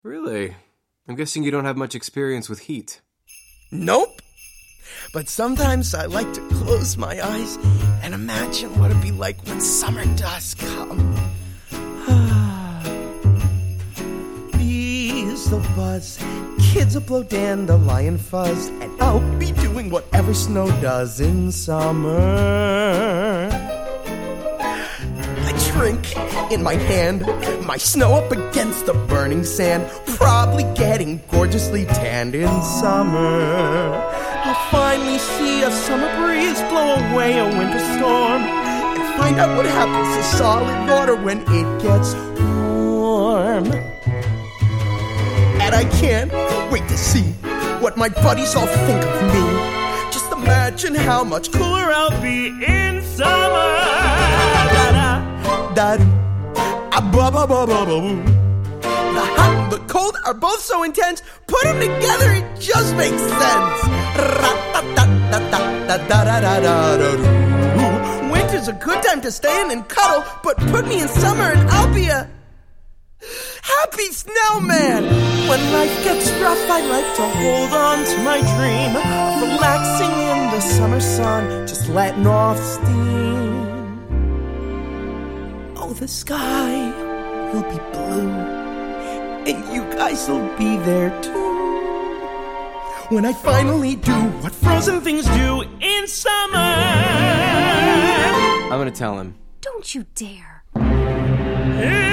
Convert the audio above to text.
Really? I'm guessing you don't have much experience with heat. Nope. But sometimes I like to close my eyes and imagine what it'd be like when summer does come. Bees will buzz, kids will blow dandelion fuzz, and I'll be doing whatever snow does in summer. I drink in my hand, my snow up against the burning sand, probably getting gorgeously tanned in summer. I'll finally see a summer breeze blow away a winter storm, and find out what happens to solid water when it gets warm. And I can't wait to see what my buddies all think of me. Just imagine how much cooler I'll be in summer. Da-da-da-da, ah-ba-ba-ba-ba-ba-boo. The hot and the cold are both so intense, put them together, it just makes sense. Winter's a good time to stay in and cuddle, but put me in summer and I'll be a happy snowman. When life gets rough, I like to hold on to my dream of relaxing in the summer sun, just letting off steam. Oh, the sky will be blue, and you guys will be there too. When I finally do what frozen things do in summer. I'm gonna tell him. Don't you dare. Hey!